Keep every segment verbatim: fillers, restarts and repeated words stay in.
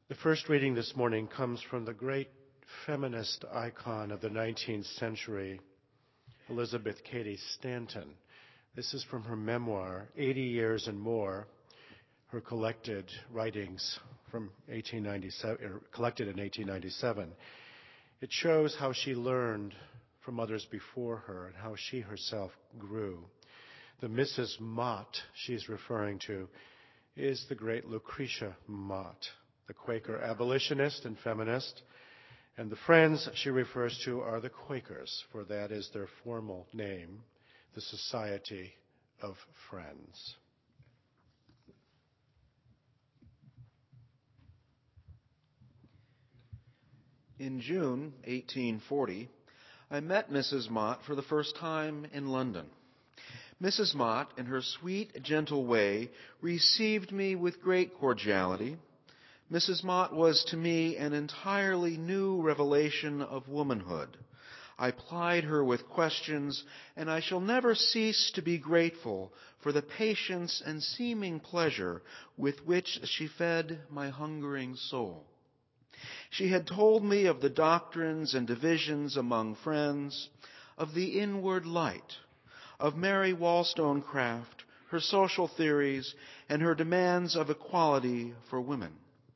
The first reading this morning comes from the great feminist icon of the nineteenth century, Elizabeth Cady Stanton. This is from her memoir, eighty Years and More, her collected writings from eighteen ninety-seven, er, collected in eighteen ninety-seven. It shows how she learned from others before her and how she herself grew. The Missus Mott she's referring to is the great Lucretia Mott, the Quaker abolitionist and feminist. And the friends she refers to are the Quakers, for that is their formal name, the Society of Friends. In June eighteen forty, I met Missus Mott for the first time in London. Missus Mott, in her sweet, gentle way, received me with great cordiality. Missus Mott was to me an entirely new revelation of womanhood. I plied her with questions, and I shall never cease to be grateful for the patience and seeming pleasure with which she fed my hungering soul. She had told me of the doctrines and divisions among friends, of the inward light, of Mary Wollstonecraft, her social theories, and her demands of equality for women.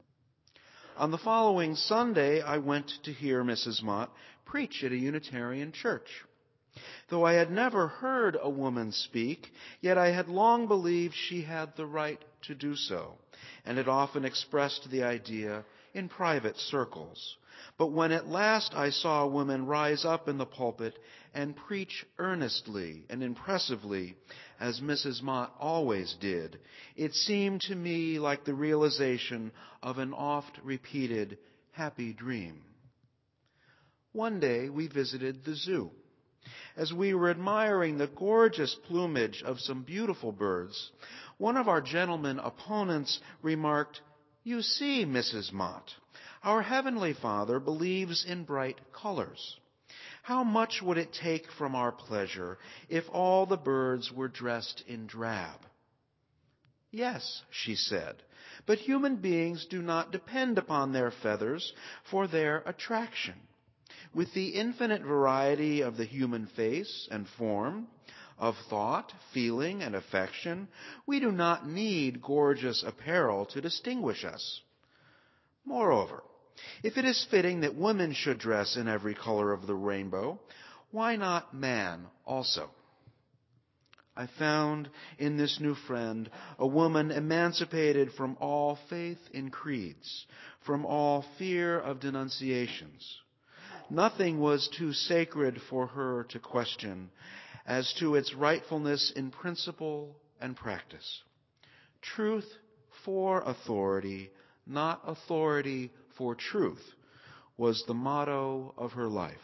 On the following Sunday, I went to hear Missus Mott preach at a Unitarian church. Though I had never heard a woman speak, yet I had long believed she had the right to do so, and had often expressed the idea in private circles. But when at last I saw a woman rise up in the pulpit and preach earnestly and impressively, as Missus Mott always did, it seemed to me like the realization of an oft-repeated happy dream. One day we visited the zoo. As we were admiring the gorgeous plumage of some beautiful birds, one of our gentlemen opponents remarked, "You see, Missus Mott, our Heavenly Father believes in bright colors. How much would it take from our pleasure if all the birds were dressed in drab?" "Yes," she said, "but human beings do not depend upon their feathers for their attraction. With the infinite variety of the human face and form, of thought, feeling, and affection, we do not need gorgeous apparel to distinguish us. Moreover, if it is fitting that women should dress in every color of the rainbow, why not man also?" I found in this new friend a woman emancipated from all faith in creeds, from all fear of denunciations. Nothing was too sacred for her to question as to its rightfulness in principle and practice. Truth for authority, not authority for truth, was the motto of her life.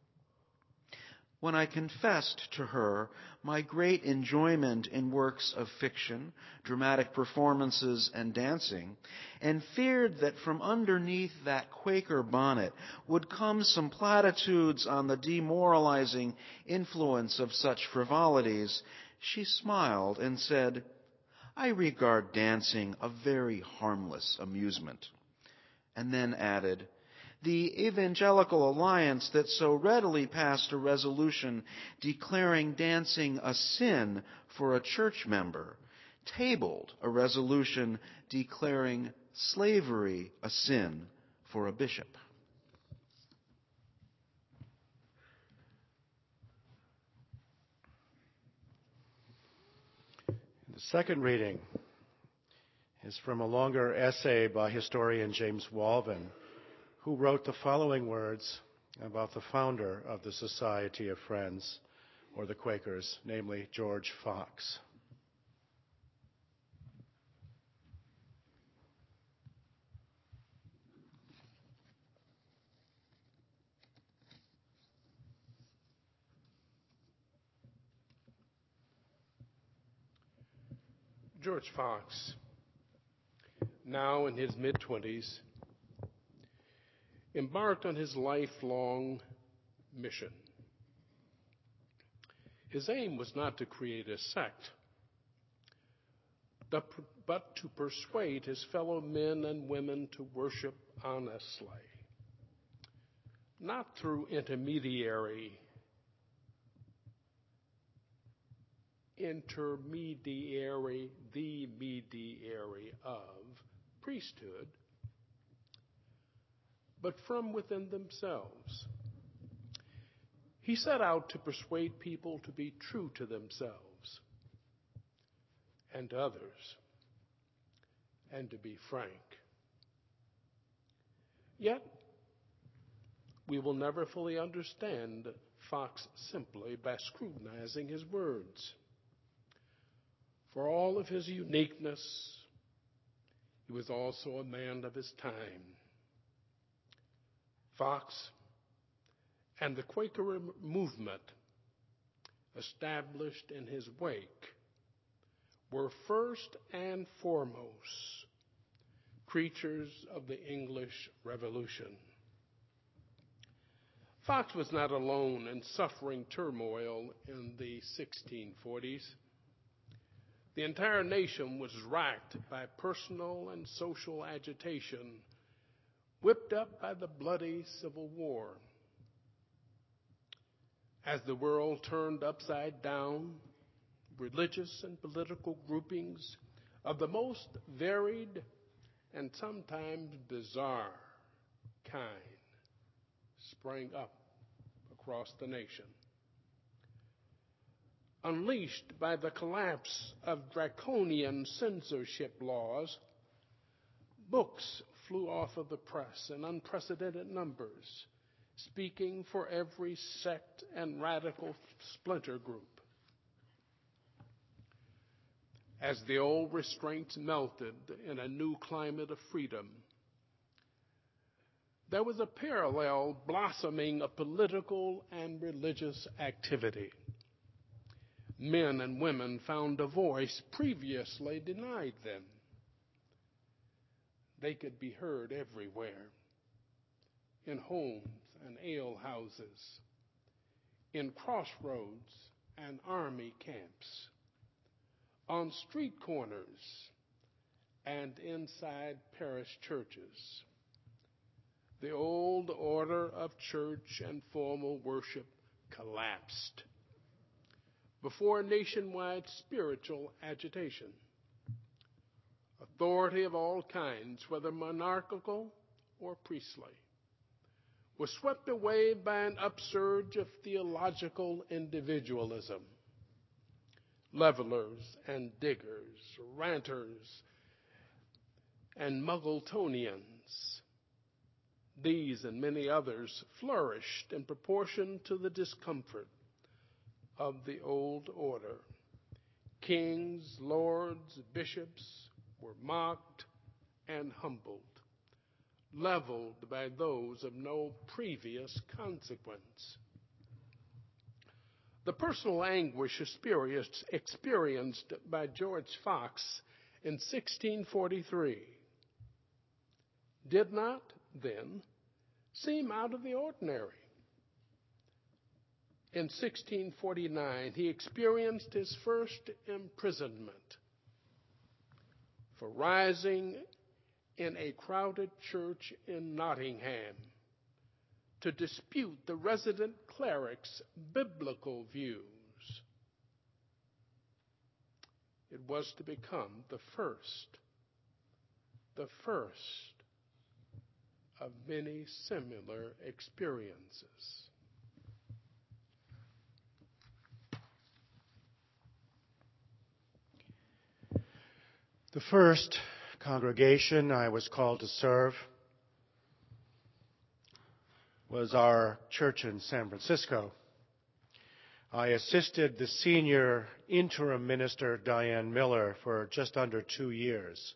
When I confessed to her my great enjoyment in works of fiction, dramatic performances, and dancing, and feared that from underneath that Quaker bonnet would come some platitudes on the demoralizing influence of such frivolities, she smiled and said, "I regard dancing a very harmless amusement," and then added, "The Evangelical Alliance that so readily passed a resolution declaring dancing a sin for a church member tabled a resolution declaring slavery a sin for a bishop." The second reading is from a longer essay by historian James Walvin, who wrote the following words about the founder of the Society of Friends, or the Quakers, namely George Fox. George Fox, now in his mid-twenties, embarked on his lifelong mission. His aim was not to create a sect, but, but to persuade his fellow men and women to worship honestly, not through intermediary intermediary, the mediary of priesthood, but from within themselves. He set out to persuade people to be true to themselves and to others, and to be frank. Yet, we will never fully understand Fox simply by scrutinizing his words. For all of his uniqueness, he was also a man of his time. Fox and the Quaker movement established in his wake were first and foremost creatures of the English Revolution. Fox was not alone in suffering turmoil in the sixteen forties. The entire nation was racked by personal and social agitation, whipped up by the bloody Civil War. As the world turned upside down, religious and political groupings of the most varied and sometimes bizarre kind sprang up across the nation. Unleashed by the collapse of draconian censorship laws, books flew off of the press in unprecedented numbers, speaking for every sect and radical splinter group. As the old restraints melted in a new climate of freedom, there was a parallel blossoming of political and religious activity. Men and women found a voice previously denied them. They could be heard everywhere, in homes and ale houses, in crossroads and army camps, on street corners, and inside parish churches. The old order of church and formal worship collapsed before nationwide spiritual agitation. Authority of all kinds, whether monarchical or priestly, was swept away by an upsurge of theological individualism. Levelers and diggers, ranters and Muggletonians, these and many others flourished in proportion to the discomfort of the old order. Kings, lords, bishops were mocked and humbled, leveled by those of no previous consequence. The personal anguish experienced, experienced by George Fox in sixteen forty-three did not, then, seem out of the ordinary. In sixteen forty-nine, he experienced his first imprisonment for rising in a crowded church in Nottingham to dispute the resident cleric's biblical views. It was to become the first, the first of many similar experiences. The first congregation I was called to serve was our church in San Francisco. I assisted the senior interim minister, Diane Miller, for just under two years.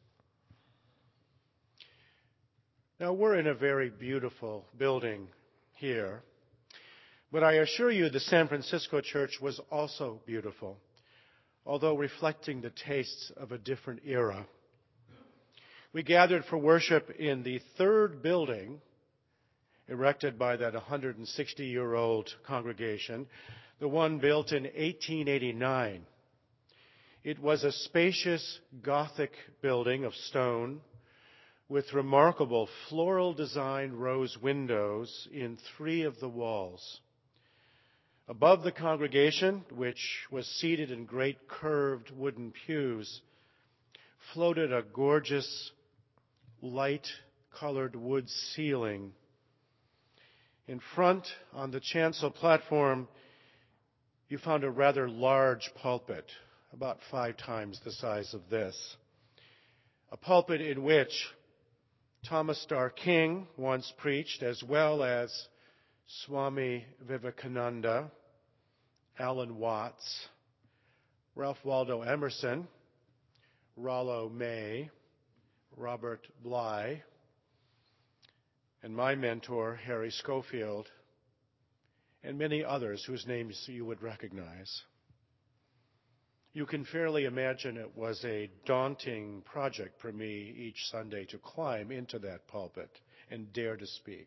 Now, we're in a very beautiful building here, but I assure you the San Francisco church was also beautiful, although reflecting the tastes of a different era. We gathered for worship in the third building erected by that one hundred sixty-year-old congregation, the one built in eighteen eighty-nine. It was a spacious Gothic building of stone with remarkable floral designed rose windows in three of the walls. Above the congregation, which was seated in great curved wooden pews, floated a gorgeous light-colored wood ceiling. In front, on the chancel platform, you found a rather large pulpit, about five times the size of this. A pulpit in which Thomas Starr King once preached, as well as Swami Vivekananda, Alan Watts, Ralph Waldo Emerson, Rollo May, Robert Bly, and my mentor, Harry Schofield, and many others whose names you would recognize. You can fairly imagine it was a daunting project for me each Sunday to climb into that pulpit and dare to speak.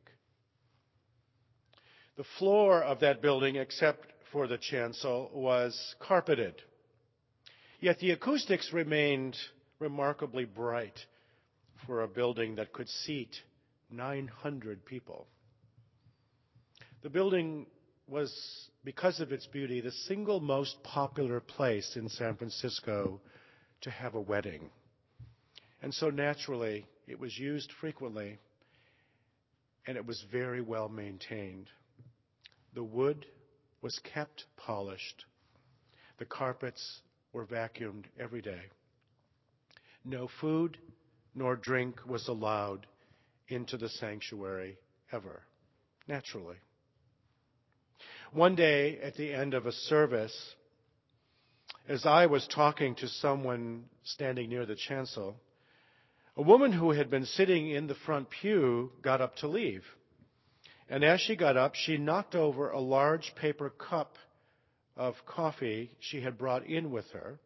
The floor of that building, except for the chancel, was carpeted. Yet the acoustics remained remarkably bright for a building that could seat nine hundred people. The building was, because of its beauty, the single most popular place in San Francisco to have a wedding. And so naturally, it was used frequently, and it was very well maintained. The wood was kept polished. The carpets were vacuumed every day. No food nor drink was allowed into the sanctuary ever, naturally. One day, at the end of a service, as I was talking to someone standing near the chancel, a woman who had been sitting in the front pew got up to leave. And as she got up, she knocked over a large paper cup of coffee she had brought in with her,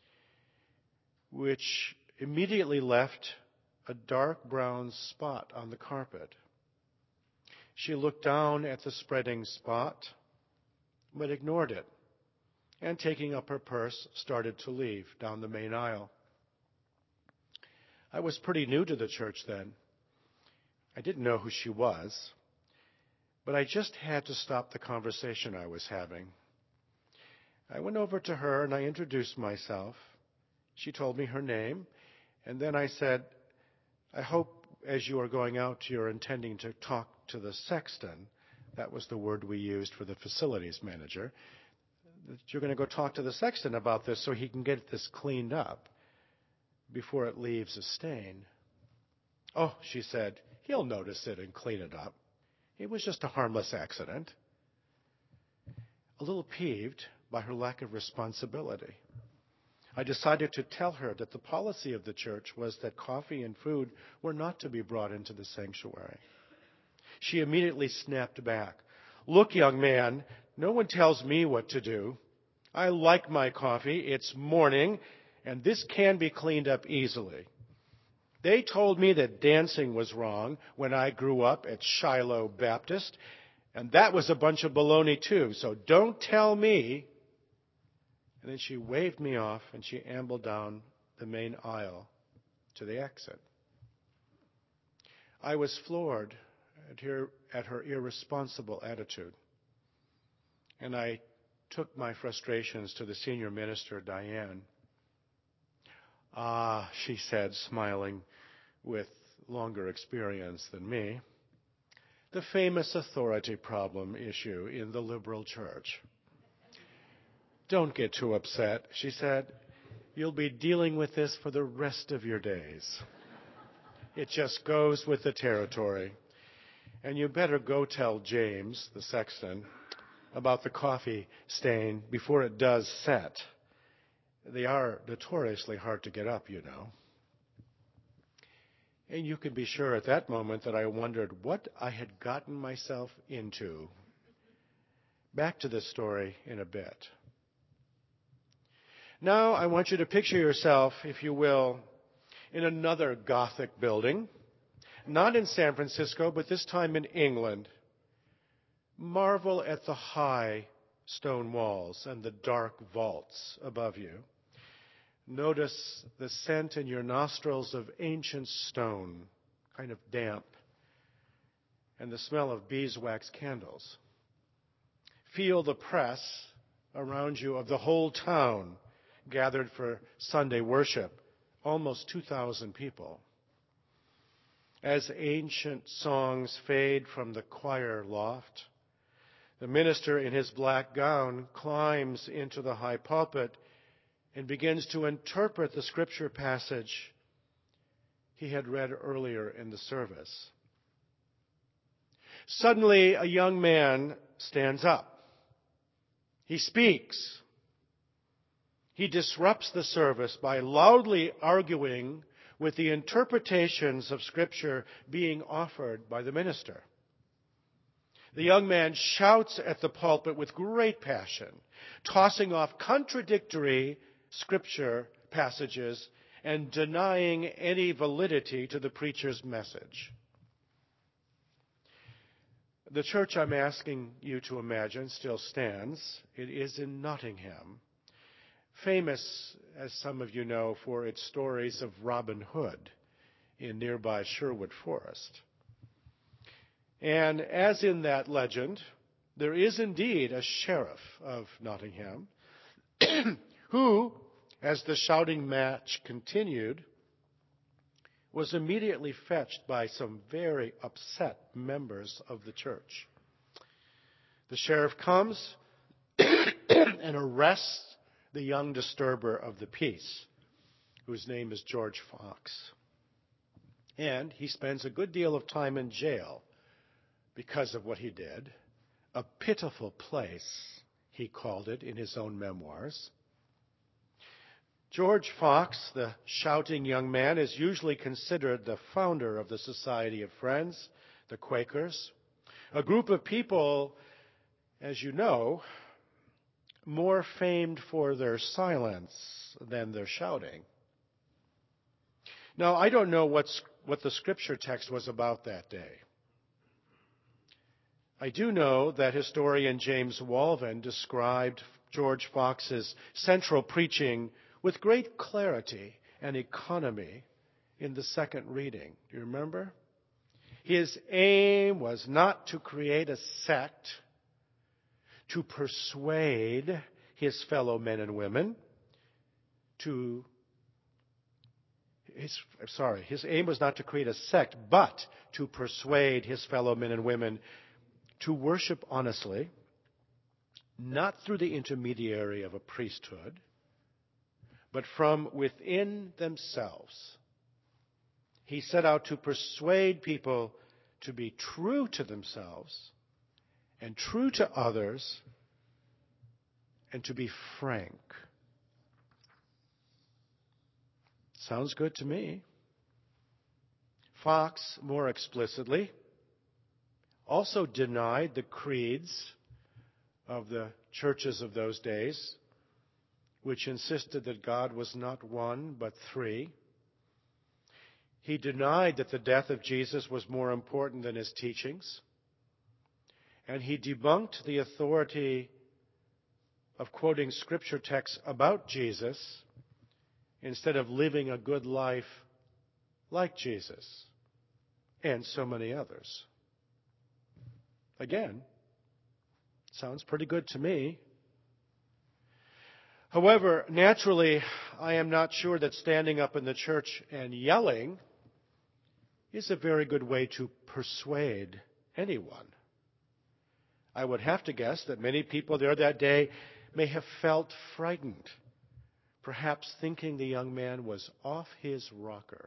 which immediately left a dark brown spot on the carpet. She looked down at the spreading spot, but ignored it, and taking up her purse, started to leave down the main aisle. I was pretty new to the church then. I didn't know who she was, but I just had to stop the conversation I was having. I went over to her and I introduced myself. She told me her name, and then I said, I hope as you are going out, you're intending to talk to the sexton. That was the word we used for the facilities manager. That you're going to go talk to the sexton about this so he can get this cleaned up before it leaves a stain. Oh, she said, he'll notice it and clean it up. It was just a harmless accident. A little peeved by her lack of responsibility, I decided to tell her that the policy of the church was that coffee and food were not to be brought into the sanctuary. She immediately snapped back. Look, young man, no one tells me what to do. I like my coffee. It's morning, and this can be cleaned up easily. They told me that dancing was wrong when I grew up at Shiloh Baptist, and that was a bunch of baloney too, so don't tell me. And then she waved me off, and she ambled down the main aisle to the exit. I was floored at her, at her irresponsible attitude, and I took my frustrations to the senior minister, Diane. Ah, she said, smiling with longer experience than me, the famous authority problem issue in the liberal church. Don't get too upset, she said. You'll be dealing with this for the rest of your days. It just goes with the territory. And you better go tell James, the sexton, about the coffee stain before it does set. They are notoriously hard to get up, you know. And you can be sure at that moment that I wondered what I had gotten myself into. Back to this story in a bit. Now I want you to picture yourself, if you will, in another Gothic building, not in San Francisco, but this time in England. Marvel at the high stone walls and the dark vaults above you. Notice the scent in your nostrils of ancient stone, kind of damp, and the smell of beeswax candles. Feel the press around you of the whole town gathered for Sunday worship, almost two thousand people. As ancient songs fade from the choir loft, the minister in his black gown climbs into the high pulpit and begins to interpret the scripture passage he had read earlier in the service. Suddenly, a young man stands up. He speaks. He disrupts the service by loudly arguing with the interpretations of Scripture being offered by the minister. The young man shouts at the pulpit with great passion, tossing off contradictory Scripture passages and denying any validity to the preacher's message. The church I'm asking you to imagine still stands. It is in Nottingham, famous, as some of you know, for its stories of Robin Hood in nearby Sherwood Forest. And as in that legend, there is indeed a sheriff of Nottingham who, as the shouting match continued, was immediately fetched by some very upset members of the church. The sheriff comes and arrests the young disturber of the peace, whose name is George Fox. And he spends a good deal of time in jail because of what he did. A pitiful place, he called it in his own memoirs. George Fox, the shouting young man, is usually considered the founder of the Society of Friends, the Quakers, a group of people, as you know, more famed for their silence than their shouting. Now, I don't know what's, what the scripture text was about that day. I do know that historian James Walvin described George Fox's central preaching with great clarity and economy in the second reading. Do you remember? His aim was not to create a sect, to persuade his fellow men and women, to his, sorry, his aim was not to create a sect, but to persuade his fellow men and women to worship honestly, not through the intermediary of a priesthood, but from within themselves. He set out to persuade people to be true to themselves and true to others and to be frank. Sounds good to me. Fox, more explicitly, also denied the creeds of the churches of those days, which insisted that God was not one, but three. He denied that the death of Jesus was more important than his teachings. And he debunked the authority of quoting scripture texts about Jesus instead of living a good life like Jesus and so many others. Again, sounds pretty good to me. However, naturally, I am not sure that standing up in the church and yelling is a very good way to persuade anyone. I would have to guess that many people there that day may have felt frightened, perhaps thinking the young man was off his rocker.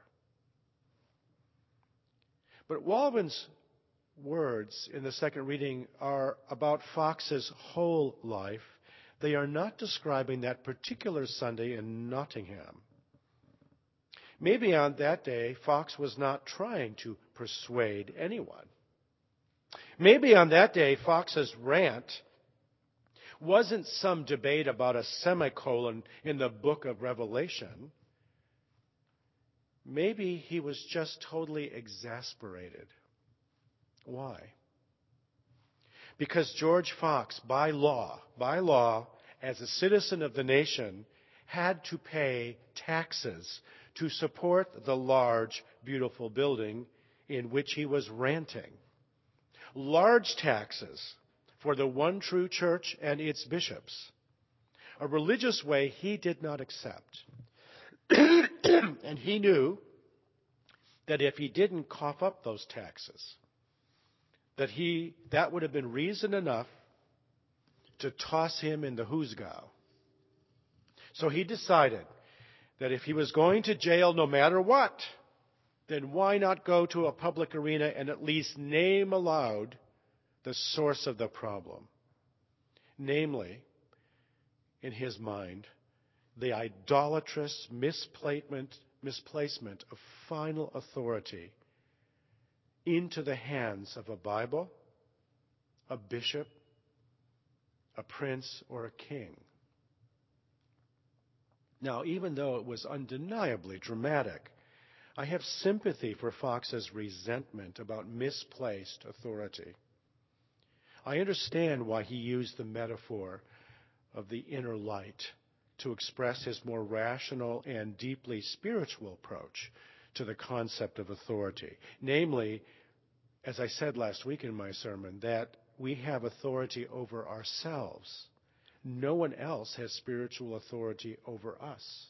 But Walvin's words in the second reading are about Fox's whole life. They are not describing that particular Sunday in Nottingham. Maybe on that day, Fox was not trying to persuade anyone. Maybe on that day, Fox's rant wasn't some debate about a semicolon in the book of Revelation. Maybe he was just totally exasperated. Why? Because George Fox, by law, by law, as a citizen of the nation, had to pay taxes to support the large, beautiful building in which he was ranting. Large taxes for the one true church and its bishops, a religious way he did not accept. And he knew that if he didn't cough up those taxes, that he that would have been reason enough to toss him in the Husgau. So he decided that if he was going to jail no matter what, then why not go to a public arena and at least name aloud the source of the problem? Namely, in his mind, the idolatrous misplacement, misplacement of final authority into the hands of a Bible, a bishop, a prince, or a king. Now, even though it was undeniably dramatic, I have sympathy for Fox's resentment about misplaced authority. I understand why he used the metaphor of the inner light to express his more rational and deeply spiritual approach to the concept of authority. Namely, as I said last week in my sermon, that we have authority over ourselves. No one else has spiritual authority over us.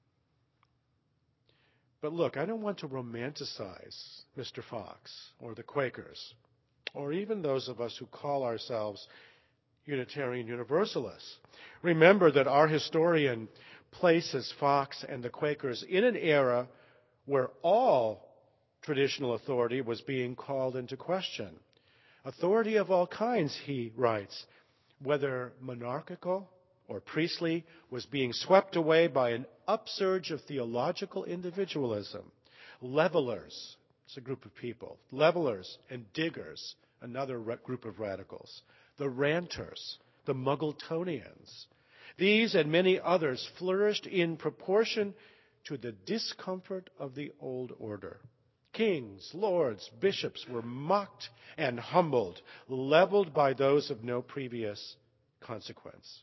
But look, I don't want to romanticize Mister Fox or the Quakers, or even those of us who call ourselves Unitarian Universalists. Remember that our historian places Fox and the Quakers in an era where all traditional authority was being called into question. Authority of all kinds, he writes, whether monarchical or priestly, was being swept away by an upsurge of theological individualism. Levelers, it's a group of people, levelers and diggers, another group of radicals. The ranters, the Muggletonians. These and many others flourished in proportion to the discomfort of the old order. Kings, lords, bishops were mocked and humbled, leveled by those of no previous consequence.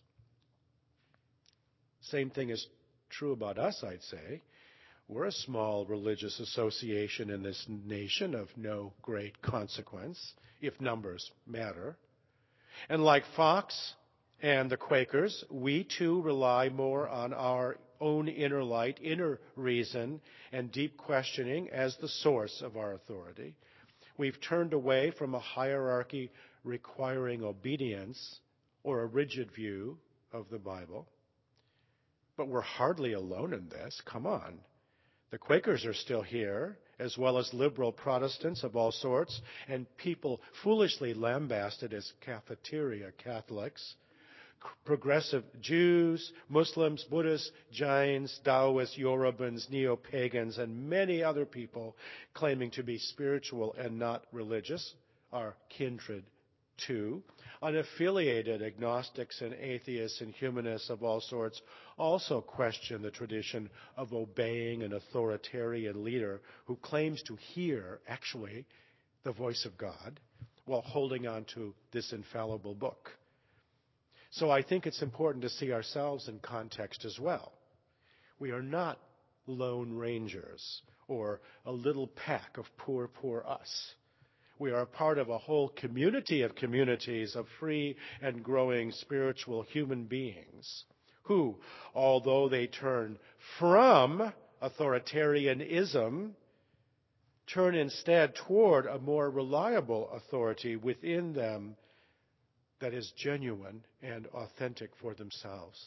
Same thing is true about us, I'd say. We're a small religious association in this nation of no great consequence, if numbers matter. And like Fox and the Quakers, we too rely more on our own inner light, inner reason, and deep questioning as the source of our authority. We've turned away from a hierarchy requiring obedience or a rigid view of the Bible. But we're hardly alone in this. Come on. The Quakers are still here, as well as liberal Protestants of all sorts, and people foolishly lambasted as cafeteria Catholics, progressive Jews, Muslims, Buddhists, Jains, Taoists, Yorubans, neo-pagans, and many other people claiming to be spiritual and not religious are kindred too. Unaffiliated agnostics and atheists and humanists of all sorts also question the tradition of obeying an authoritarian leader who claims to hear, actually, the voice of God while holding on to this infallible book. So I think it's important to see ourselves in context as well. We are not lone rangers or a little pack of poor, poor us. We are a part of a whole community of communities of free and growing spiritual human beings who, although they turn from authoritarianism, turn instead toward a more reliable authority within them that is genuine and authentic for themselves.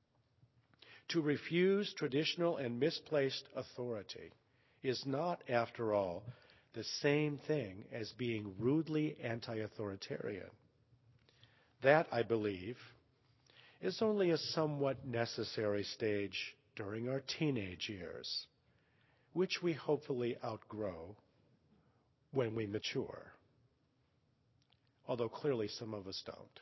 To refuse traditional and misplaced authority is not, after all, the same thing as being rudely anti-authoritarian. That, I believe, is only a somewhat necessary stage during our teenage years, which we hopefully outgrow when we mature. Although clearly some of us don't.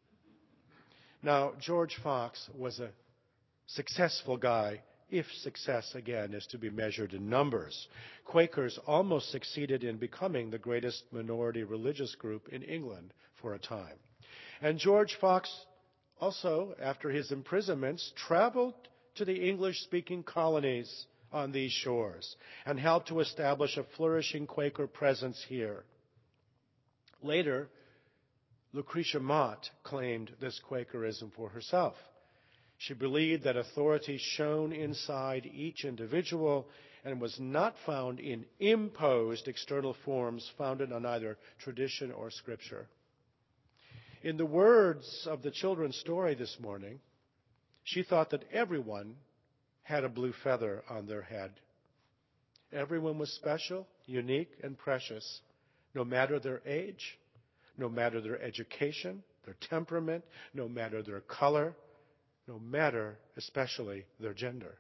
Now, George Fox was a successful guy, if success, again, is to be measured in numbers. Quakers almost succeeded in becoming the greatest minority religious group in England for a time. And George Fox also, after his imprisonments, traveled to the English-speaking colonies on these shores and helped to establish a flourishing Quaker presence here. Later, Lucretia Mott claimed this Quakerism for herself. She believed that authority shone inside each individual and was not found in imposed external forms founded on either tradition or scripture. In the words of the children's story this morning, she thought that everyone had a blue feather on their head. Everyone was special, unique, and precious, no matter their age, no matter their education, their temperament, no matter their color, no matter especially their gender.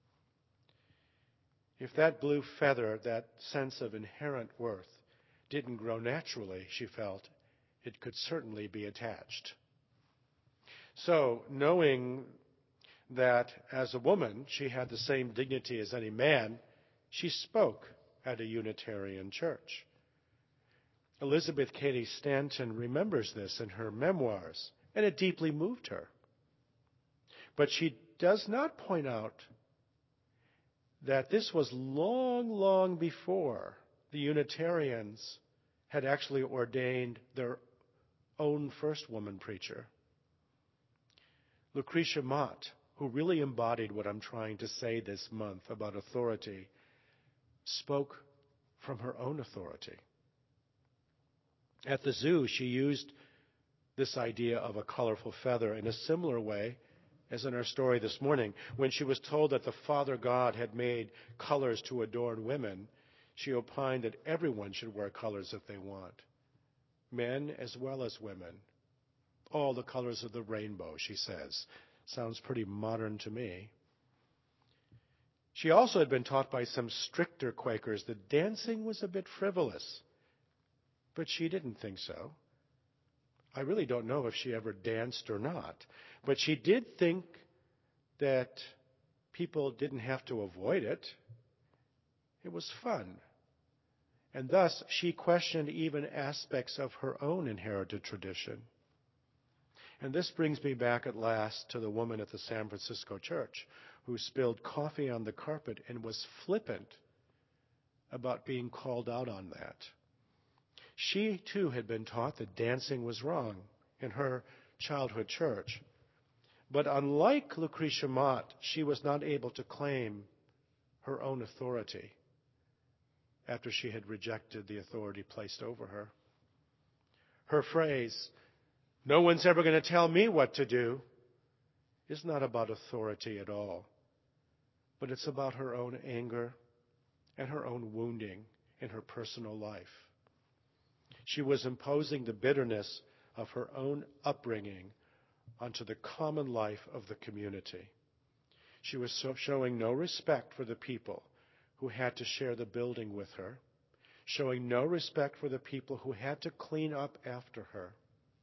If that blue feather, that sense of inherent worth, didn't grow naturally, she felt, it could certainly be attached. So, knowing that as a woman she had the same dignity as any man, she spoke at a Unitarian church. Elizabeth Cady Stanton remembers this in her memoirs, and it deeply moved her. But she does not point out that this was long, long before the Unitarians had actually ordained their own first woman preacher. Lucretia Mott, who really embodied what I'm trying to say this month about authority, spoke from her own authority. At the zoo, she used this idea of a colorful feather in a similar way as in our story this morning. When she was told that the Father God had made colors to adorn women, she opined that everyone should wear colors if they want, men as well as women. All the colors of the rainbow, she says. Sounds pretty modern to me. She also had been taught by some stricter Quakers that dancing was a bit frivolous, but she didn't think so. I really don't know if she ever danced or not, but she did think that people didn't have to avoid it. It was fun. And thus, she questioned even aspects of her own inherited tradition. And this brings me back at last to the woman at the San Francisco church who spilled coffee on the carpet and was flippant about being called out on that. She, too, had been taught that dancing was wrong in her childhood church. But unlike Lucretia Mott, she was not able to claim her own authority after she had rejected the authority placed over her. Her phrase, "No one's ever going to tell me what to do," is not about authority at all, but it's about her own anger and her own wounding in her personal life. She was imposing the bitterness of her own upbringing onto the common life of the community. She was so showing no respect for the people who had to share the building with her, showing no respect for the people who had to clean up after her.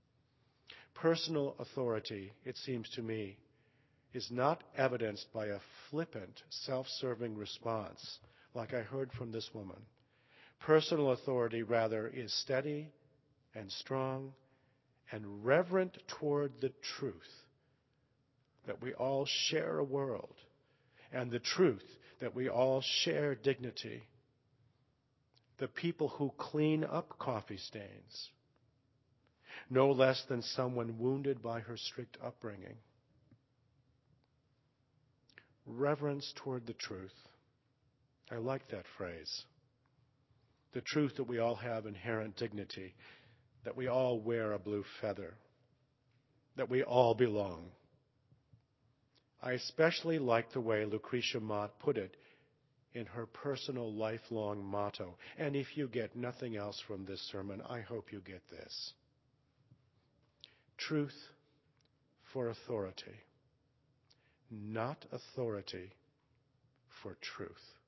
Personal authority, it seems to me, is not evidenced by a flippant, self-serving response like I heard from this woman. Personal authority, rather, is steady and strong and reverent toward the truth that we all share a world and the truth that we all share dignity. The people who clean up coffee stains, no less than someone wounded by her strict upbringing. Reverence toward the truth. I like that phrase. The truth that we all have inherent dignity, that we all wear a blue feather, that we all belong. I especially like the way Lucretia Mott put it in her personal lifelong motto. And if you get nothing else from this sermon, I hope you get this. Truth for authority, not authority for truth.